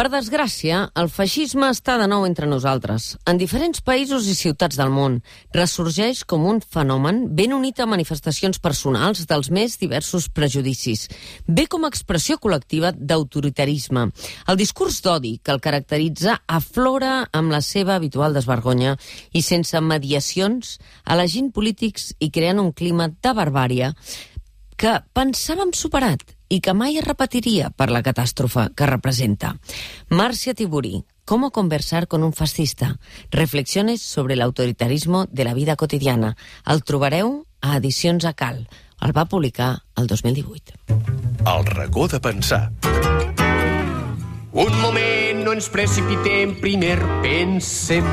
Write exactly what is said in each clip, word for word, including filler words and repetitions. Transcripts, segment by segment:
Per desgràcia, el feixisme està de nou entre nosaltres. En diferents països i ciutats del món ressorgeix com un fenomen ben unit a manifestacions personals dels més diversos prejudicis. Ve com a expressió col·lectiva d'autoritarisme. El discurs d'odi que el caracteritza aflora amb la seva habitual desvergonya i sense mediacions, elegint polítics i creant un clima de barbària que pensàvem superat y que mai es repetiría per la catástrofe que representa. Marcia Tiburi, ¿cómo conversar con un fascista? Reflexiones sobre el autoritarismo de la vida cotidiana. El trobareu a Edicions Acal. El va publicar el dos mil divuit. El racó de pensar. Un moment, no ens precipitem, primer pensem.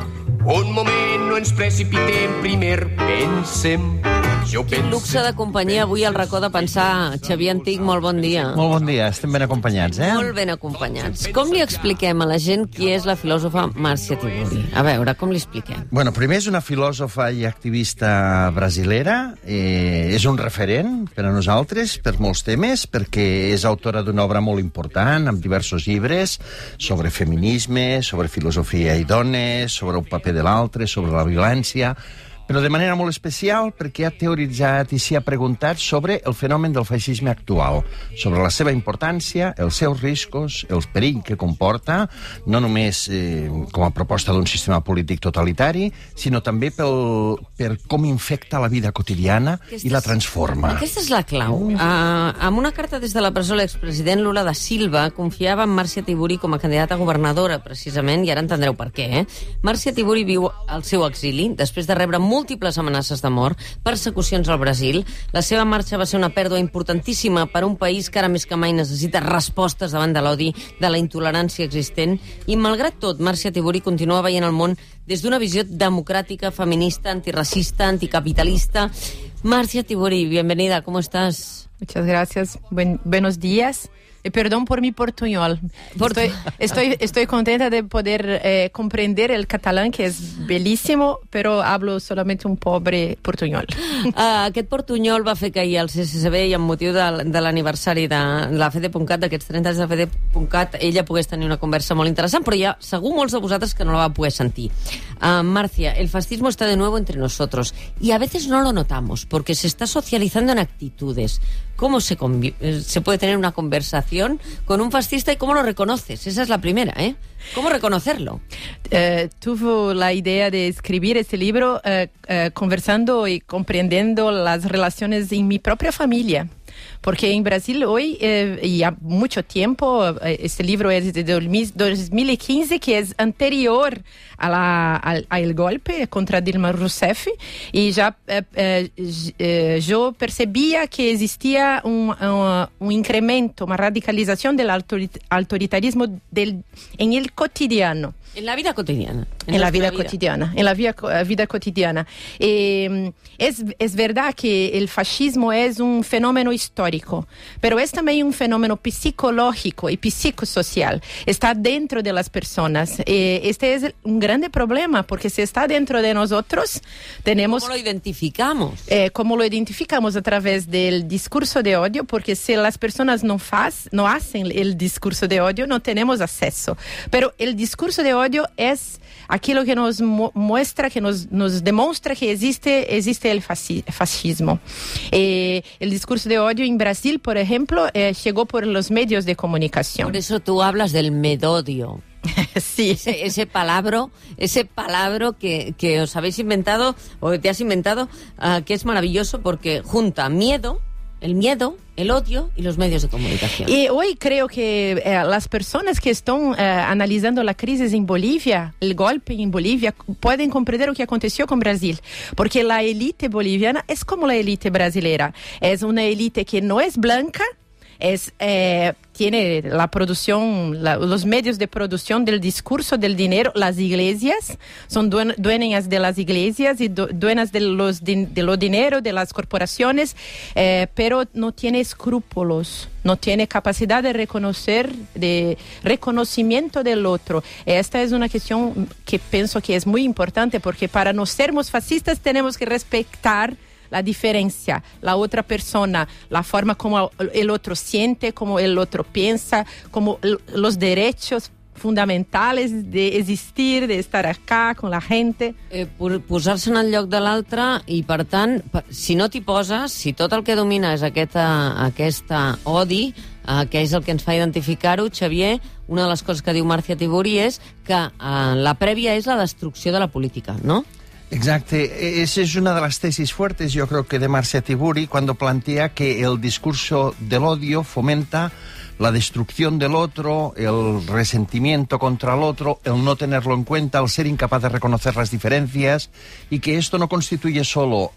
Un moment, no ens precipitem, primer pensem. Jo Quin luxe de companyia avui al racó de pensar. Xavier Antic, molt bon dia. Molt bon dia, estem ben acompanyats, eh? Molt ben acompanyats. Com li expliquem a la gent qui és la filòsofa Marcia Tiburi? A veure, com li expliquem? Bueno, primer és una filòsofa i activista brasilera, eh, és un referent per a nosaltres, per molts temes, perquè és autora d'una obra molt important, amb diversos llibres, sobre feminisme, sobre filosofia i dones, sobre el paper de l'altre, sobre la violència, però de manera molt especial perquè ha teoritzat i s'hi ha preguntat sobre el fenomen del feixisme actual, sobre la seva importància, els seus riscos, el perill que comporta, no només eh, com a proposta d'un sistema polític totalitari, sinó també pel, per com infecta la vida quotidiana Aquestes, i la transforma. Aquesta és la clau. Uh, amb una carta des de la presó, l'expresident Lula da Silva confiava en Marcia Tiburi com a candidata a governadora, precisament, i ara entendreu per què. Eh? Marcia Tiburi viu al seu exili, després de rebre múltiples amenaces de mort, persecucions al Brasil. La seva marxa va ser una pèrdua importantíssima per a un país que ara més que mai necessita respostes davant de l'odi, de la intolerància existent, i malgrat tot, Marcia Tiburi continua veient el món des d'una visió democràtica, feminista, antirracista, anticapitalista. Marcia Tiburi, bienvenida, ¿cómo estás? Muchas gracias, Buen, buenos días. Y perdón por mi portuñol. Por... Estoy, estoy, estoy contenta de poder eh, comprender el catalán, que es bellísimo, pero hablo solamente un pobre portuñol. Uh, aquest portuñol va fer que ahir al C C C B, i amb motiu de, de l'aniversari de la F D punt cat, d'aquests trenta anys de F D punt cat, ella pogués tenir una conversa molt interessant, però hi ha segur molts de vosaltres que no la va poder sentir. Uh, Marcia, el fascismo está de nuevo entre nosotros y a veces no lo notamos porque se está socializando en actitudes. ¿Cómo se, se puede tener una conversación con un fascista y cómo lo reconoces? Esa es la primera, ¿eh? ¿Cómo reconocerlo? Uh, tuve la idea de escribir este libro uh, uh, conversando y comprendiendo las relaciones en mi propia familia. Porque en Brasil hoy, eh, y ha mucho tiempo, eh, este libro es de dos mil quince, que es anterior a la, al, al golpe contra Dilma Rousseff, y ya eh, eh, yo percibía que existía un, un, un incremento, una radicalización del autoritarismo del, en el cotidiano. En la vida cotidiana. En, en la vida, vida cotidiana. En la vida, vida cotidiana. Eh, es, es verdad que el fascismo es un fenómeno histórico, pero es también un fenómeno psicológico y psicosocial. Está dentro de las personas. Eh, este es un grande problema, porque si está dentro de nosotros, tenemos... ¿Cómo lo identificamos? Eh, ¿Cómo lo identificamos? A través del discurso de odio, porque si las personas no, faz, no hacen el discurso de odio, no tenemos acceso. Pero el discurso de odio es aquilo que nos mu- muestra, que nos, nos demuestra que existe, existe el fasci- fascismo. Eh, el discurso de odio en Brasil, por ejemplo, eh, llegó por los medios de comunicación. Por eso tú hablas del medodio. Sí. Ese, ese palabro, ese palabro que, que os habéis inventado, o que te has inventado, uh, que es maravilloso porque junta miedo, el miedo, el odio y los medios de comunicación. Y hoy creo que eh, las personas que están eh, analizando la crisis en Bolivia, el golpe en Bolivia, pueden comprender lo que aconteció con Brasil. Porque la élite boliviana es como la élite brasileira. Es una élite que no es blanca, es, eh, tiene la producción, la, los medios de producción del discurso del dinero, las iglesias, son duen, dueñas de las iglesias y du, dueñas de los, de, de lo dinero, de las corporaciones, eh, pero no tiene escrúpulos, no tiene capacidad de reconocer, de reconocimiento del otro. Esta es una cuestión que pienso que es muy importante, porque para no sermos fascistas tenemos que respetar la diferencia, la otra persona, la forma como el otro siente, como el otro piensa, como los derechos fundamentales de existir, de estar acá con la gente. Eh, posar-se en el lloc de l'altre i, per tant, si no t'hi poses, si tot el que domina és aquesta, aquesta odi, eh, que és el que ens fa identificar-ho, Xavier, una de les coses que diu Marcia Tiburi és que eh, la prèvia és la destrucció de la política, ¿no? Exacte, esa es una de las tesis fuertes, yo creo que de Marcia Tiburi, cuando plantea que el discurso del odio fomenta la destrucción del otro, el resentimiento contra el otro, el no tenerlo en cuenta, el ser incapaz de reconocer las diferencias, y que esto no constituye solo,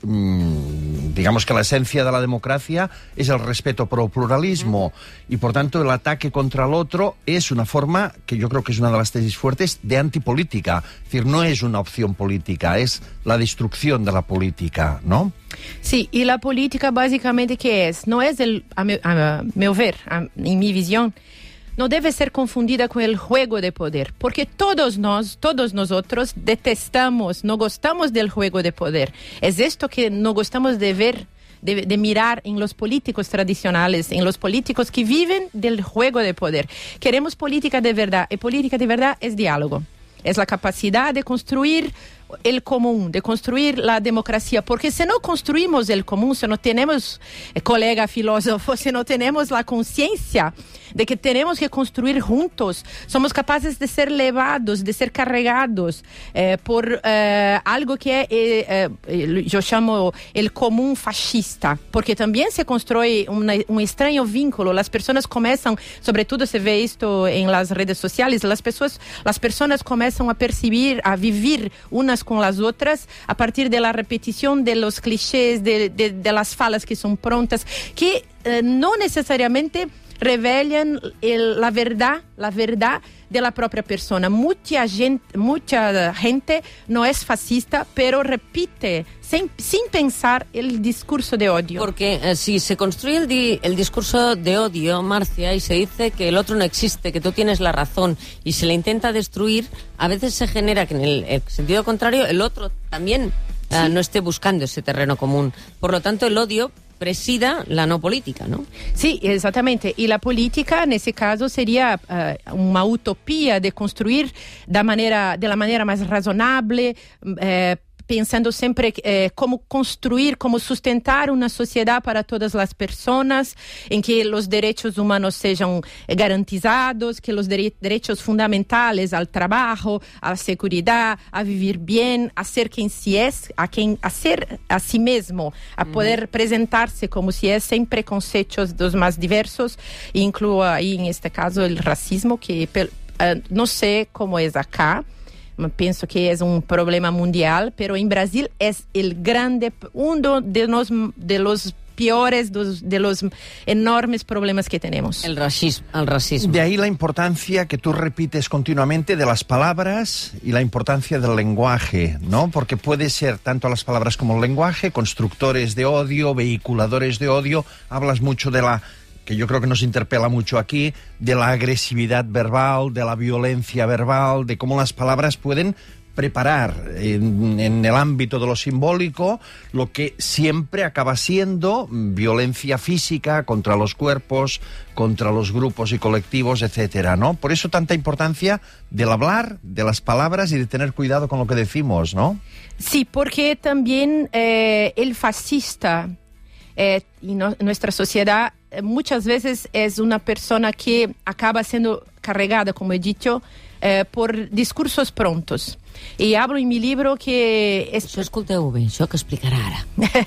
mmm, digamos que la esencia de la democracia es el respeto por el pluralismo, y por tanto el ataque contra el otro es una forma, que yo creo que es una de las tesis fuertes, de antipolítica. Es decir, no es una opción política, es la destrucción de la política, ¿no? Sí, y la política básicamente ¿qué es? No es, el, a, mi, a meu ver, a, en mi visión, no debe ser confundida con el juego de poder, porque todos nos, todos nosotros detestamos, no gustamos del juego de poder. Es esto que no gustamos de ver, de, de mirar en los políticos tradicionales, en los políticos que viven del juego de poder. Queremos política de verdad, y política de verdad es diálogo. Es la capacidad de construir el común, de construir la democracia, porque si no construimos el común, si no tenemos, eh, colega filósofo, si no tenemos la conciencia de que tenemos que construir juntos, somos capaces de ser levados, de ser carregados eh, por eh, algo que eh, eh, yo llamo el común fascista, porque también se construye una, un extraño vínculo, las personas comienzan, sobre todo se ve esto en las redes sociales, las personas, las personas comienzan a percibir, a vivir unas con las otras a partir de la repetición de los clichés, de, de, de las falas que son prontas, que eh, no necesariamente revelan el, la verdad, la verdad de la propia persona. Mucha gente, mucha gente no es fascista, pero repite sin, sin pensar el discurso de odio. Porque eh, si se construye el, di el discurso de odio, Marcia, y se dice que el otro no existe, que tú tienes la razón, y se le intenta destruir, a veces se genera que en el, el sentido contrario el otro también eh, sí. no esté buscando ese terreno común. Por lo tanto, el odio presida la no política, ¿no? Sí, exactamente. Y la política, en ese caso, sería uh, una utopía de construir de, manera, de la manera más razonable, eh, pensando siempre eh, cómo construir, cómo sustentar una sociedad para todas las personas, en que los derechos humanos sean garantizados, que los dere derechos fundamentales al trabajo, a la seguridad, a vivir bien, a ser quien sí es, a, quien, a ser a sí mismo, a poder mm. presentarse como si es, sin preconceptos dos más diversos, incluo ahí en este caso el racismo, que uh, no sé cómo es acá. Pienso que es un problema mundial, pero en Brasil es el grande, uno de los, de los peores, de los enormes problemas que tenemos. El racismo, el racismo. De ahí la importancia que tú repites continuamente de las palabras y la importancia del lenguaje, ¿no? Porque puede ser tanto las palabras como el lenguaje, constructores de odio, vehiculadores de odio. Hablas mucho de la, que yo creo que nos interpela mucho aquí, de la agresividad verbal, de la violencia verbal, de cómo las palabras pueden preparar en, en el ámbito de lo simbólico lo que siempre acaba siendo violencia física contra los cuerpos, contra los grupos y colectivos, etcétera, ¿no? Por eso tanta importancia del hablar, de las palabras y de tener cuidado con lo que decimos, ¿no? Sí, porque también eh, el fascista eh, y no, nuestra sociedad muchas veces es una persona que acaba siendo cargada, como he dicho, eh, por discursos prontos. Y hablo en mi libro que... Es... Això escolteu bé, això que explicarà ara.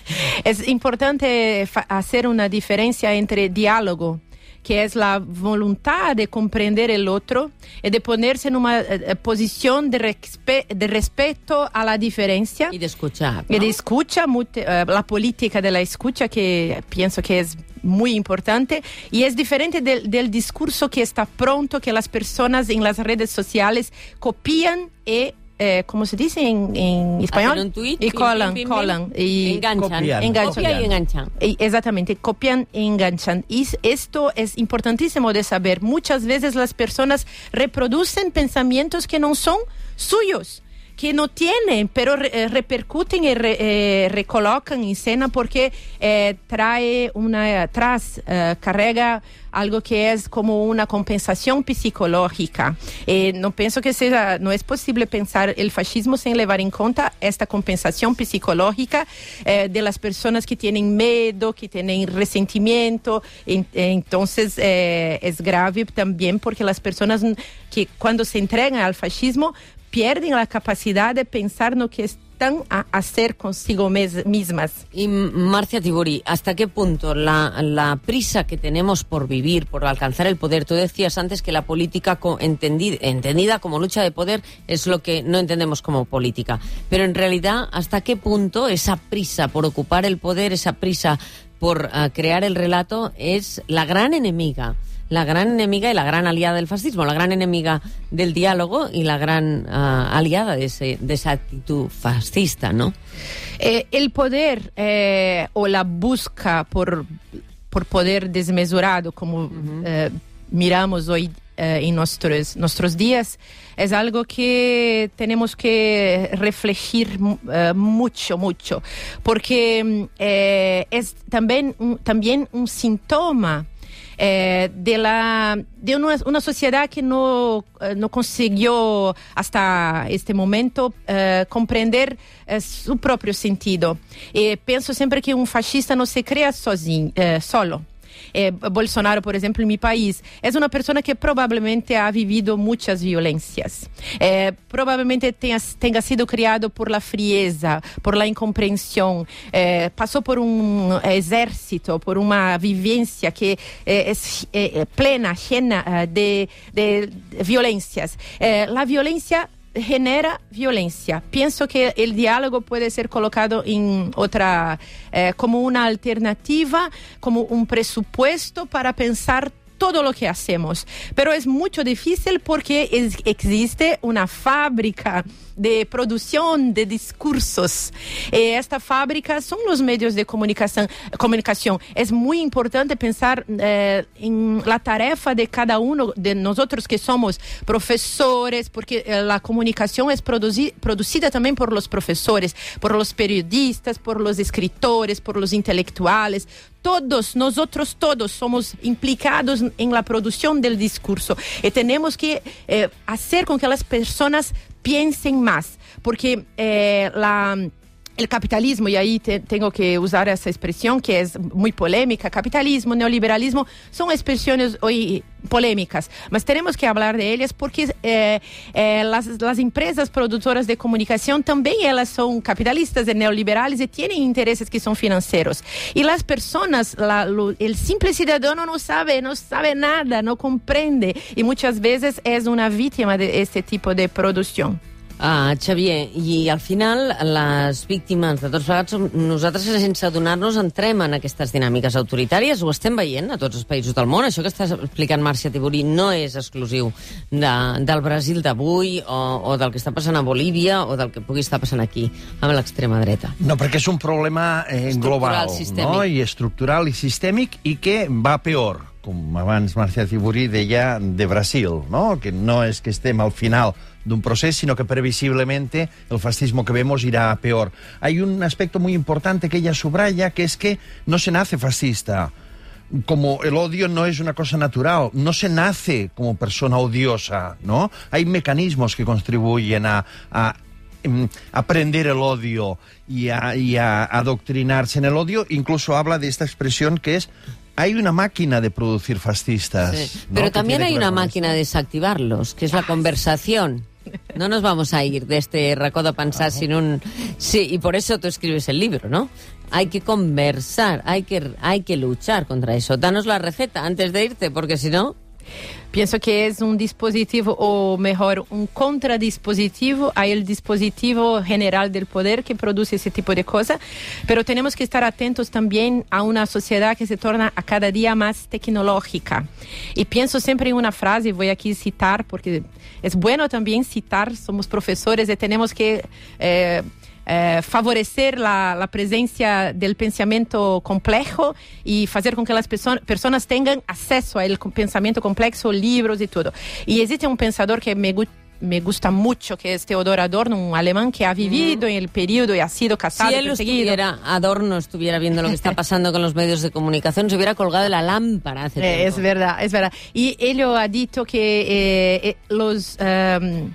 Es importante hacer una diferencia entre diálogo, que es la voluntad de comprender el otro y de ponerse en una uh, posición de, respe de respeto a la diferencia. Y de escuchar, ¿no? Y de escucha, uh, la política de la escucha, que pienso que es muy importante, y es diferente del, del discurso que está pronto, que las personas en las redes sociales copian y Eh, ¿cómo se dice en, en español? Hacen un tweet, y colan, pim, pim, colan. pim, y enganchan. Copian. enganchan. Copian y enganchan. Y exactamente, copian y enganchan. Y esto es importantísimo de saber. Muchas veces las personas reproducen pensamientos que no son suyos, que no tienen, pero re, repercuten y re, eh, recolocan en escena porque eh, trae una, tras, eh, carrega algo que es como una compensación psicológica. Eh, no pienso que sea, no es posible pensar el fascismo sin llevar en cuenta esta compensación psicológica eh, de las personas que tienen miedo, que tienen resentimiento. En, entonces eh, es grave también porque las personas que cuando se entregan al fascismo pierden la capacidad de pensar en lo que están a hacer consigo mes, mismas. Y Marcia Tiburi, ¿hasta qué punto la, la prisa que tenemos por vivir, por alcanzar el poder? Tú decías antes que la política co- entendida, entendida como lucha de poder es lo que no entendemos como política. Pero en realidad, ¿hasta qué punto esa prisa por ocupar el poder, esa prisa por uh, crear el relato es la gran enemiga? La gran enemiga y la gran aliada del fascismo, la gran enemiga del diálogo y la gran uh, aliada de, ese, de esa actitud fascista, ¿no? Eh, el poder eh, o la busca por, por poder desmesurado, como uh-huh. eh, miramos hoy eh, en nuestros, nuestros días, es algo que tenemos que reflejar uh, mucho, mucho, porque eh, es también, un, también un síntoma Eh, de la de una, una sociedad que no, eh, no consiguió hasta este momento eh, comprender eh, su propio sentido. Eh, pienso siempre que un fascista no se crea sozinho, eh, solo. Eh, Bolsonaro, por ejemplo, en mi país, es una persona que probablemente ha vivido muchas violencias. Eh, probablemente tenga, tenga sido criado por la frieza, por la incomprensión. Eh, pasó por un ejército, por una vivencia que eh, es eh, plena, llena de, de violencias. Eh, la violencia genera violencia. Pienso que el diálogo puede ser colocado en otra, eh, como una alternativa, como un presupuesto para pensar todo lo que hacemos. Pero es mucho difícil porque es, existe una fábrica de producción de discursos. Eh, esta fábrica son los medios de comunicación. comunicación. Es muy importante pensar eh, en la tarefa de cada uno de nosotros que somos profesores, porque eh, la comunicación es produci- producida también por los profesores, por los periodistas, por los escritores, por los intelectuales. Todos, nosotros todos somos implicados en la producción del discurso y tenemos que eh, hacer con que las personas piensen más, porque eh, la... El capitalismo, y ahí te, tengo que usar esa expresión que es muy polémica, capitalismo, neoliberalismo, son expresiones hoy polémicas, mas tenemos que hablar de ellas porque eh, eh, las, las empresas productoras de comunicación también ellas son capitalistas y neoliberales y tienen intereses que son financieros. Y las personas, la, lo, el simple ciudadano no sabe, no sabe nada, no comprende y muchas veces es una víctima de este tipo de producción. Ah, Xavier, i al final les víctimes de tots plegats som nosaltres, sense adonar-nos, entrem en aquestes dinàmiques autoritàries. Ho estem veient a tots els països del món. Això que estàs explicant, Marcia Tiburi, no és exclusiu de, del Brasil d'avui o, o del que està passant a Bolívia o del que pugui estar passant aquí amb l'extrema dreta. No, perquè és un problema eh, global, no? I estructural i sistèmic i que va peor, com abans Marcia Tiburi deia, de Brasil, ¿no? Que no és que estem al final de un proceso, sino que previsiblemente el fascismo que vemos irá a peor. Hay un aspecto muy importante que ella subraya, que es que no se nace fascista. Como el odio no es una cosa natural, no se nace como persona odiosa, ¿no? Hay mecanismos que contribuyen a, a aprender el odio y a, y a adoctrinarse en el odio. Incluso habla de esta expresión que es: hay una máquina de producir fascistas. Sí. ¿no? Pero que también hay una máquina esto. de desactivarlos, que es la conversación. No nos vamos a ir de este racó de pensar sin un... Sí, y por eso tú escribes el libro, ¿no? Hay que conversar, hay que, hay que luchar contra eso. Danos la receta antes de irte, porque si no... Pienso que es un dispositivo, o mejor, un contradispositivo al dispositivo general del poder que produce ese tipo de cosas, pero tenemos que estar atentos también a una sociedad que se torna a cada día más tecnológica. Y pienso siempre en una frase, voy aquí a citar, porque es bueno también citar, somos profesores y tenemos que... Eh, Eh, favorecer la, la presencia del pensamiento complejo y hacer con que las perso- personas tengan acceso al pensamiento complejo, libros y todo. Y existe un pensador que me, gu- me gusta mucho, que es Theodor Adorno, un alemán que ha vivido mm. en el periodo y ha sido casado, si él perseguido. Estuviera, Adorno estuviera viendo lo que está pasando con los medios de comunicación, se hubiera colgado de la lámpara hace tiempo. Eh, es verdad, es verdad. Y él ha dicho que eh, eh, los... Um,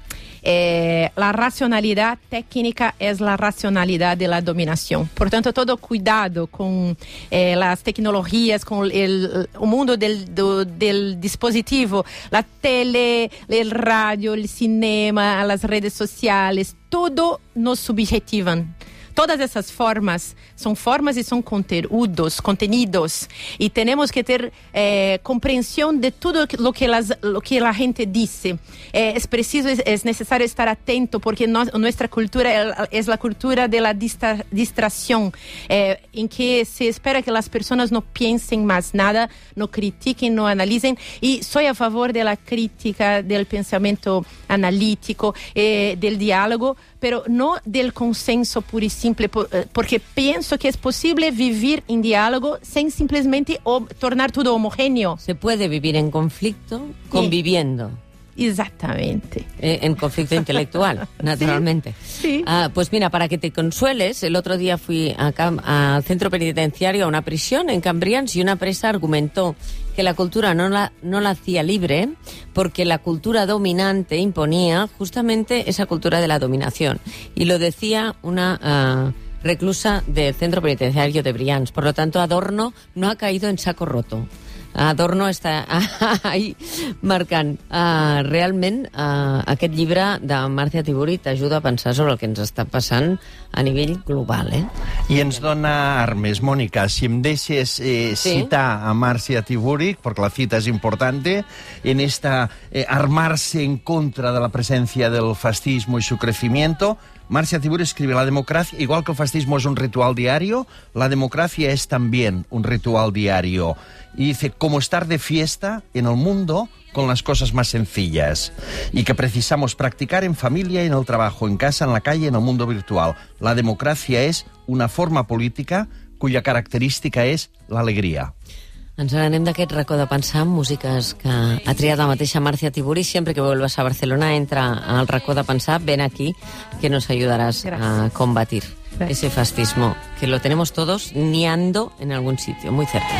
Eh, la racionalidad técnica es la racionalidad de la dominación. Por tanto, todo cuidado con eh, las tecnologías, con el, el mundo del, do, del dispositivo, la tele, el radio, el cinema, las redes sociales, todo nos subjetivan. Todas esas formas son formas y son conteúdos, contenidos. Y tenemos que tener eh, comprensión de todo lo que, las, lo que la gente dice. Eh, es preciso, es, es necesario estar atento porque no, nuestra cultura es la cultura de la distra, distracción, eh, en que se espera que las personas no piensen más nada, no critiquen, no analicen. Y soy a favor de la crítica, del pensamiento analítico, eh, del diálogo, pero no del consenso puro y simple, porque pienso que es posible vivir en diálogo sin simplemente o, tornar todo homogéneo. Se puede vivir en conflicto conviviendo. Sí. Exactamente. Eh, en conflicto intelectual, naturalmente. Sí. Sí. Ah, pues mira, para que te consueles, el otro día fui acá al centro penitenciario, a una prisión en Cambrians, y una presa argumentó que la cultura no la, no la hacía libre porque la cultura dominante imponía justamente esa cultura de la dominación. Y lo decía una uh, reclusa del centro penitenciario de Brians. Por lo tanto, Adorno no ha caído en saco roto. Adorno està ahí marcant. Uh, realment, uh, aquest llibre de Marcia Tiburi t'ajuda a pensar sobre el que ens està passant a nivell global, eh? I ens dona armes. Mónica, si em deixes eh, sí? citar a Marcia Tiburi, porque la cita es importante, en esta eh, armarse en contra de la presencia del fascismo y su crecimiento. Marcia Tiburi escribe: la democracia, igual que el fascismo es un ritual diario, la democracia es también un ritual diario. Y dice, como estar de fiesta en el mundo con las cosas más sencillas, y que precisamos practicar en familia, en el trabajo, en casa, en la calle, en el mundo virtual. La democracia es una forma política cuya característica es la alegría. Ens anem d'aquest racó de pensar amb músiques que ha triat la mateixa Marcia Tiburi. Siempre que vuelvas a Barcelona, entra al racó de pensar, ven aquí, que nos ayudarás Gracias. a combatir Gracias. ese fascismo, que lo tenemos todos niando en algún sitio, muy cerca.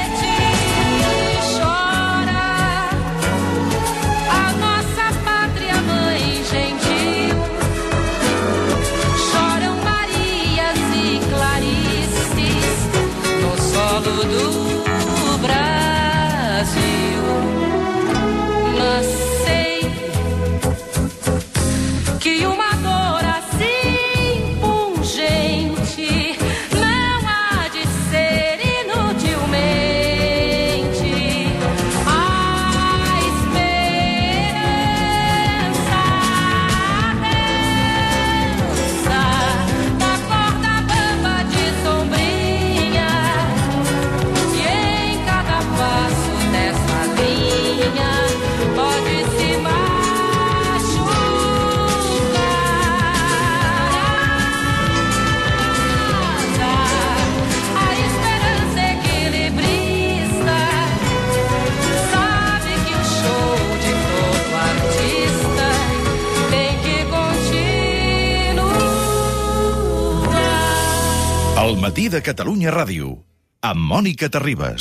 El matí de Catalunya Ràdio, amb Mònica Terribas.